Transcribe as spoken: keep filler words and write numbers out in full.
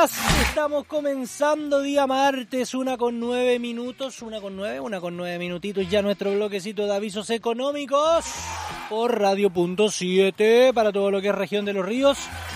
días. Estamos comenzando día martes, una con nueve minutos, una con nueve, una con nueve minutitos ya nuestro bloquecito de avisos económicos por Radio Punto siete para todo lo que es región de los ríos.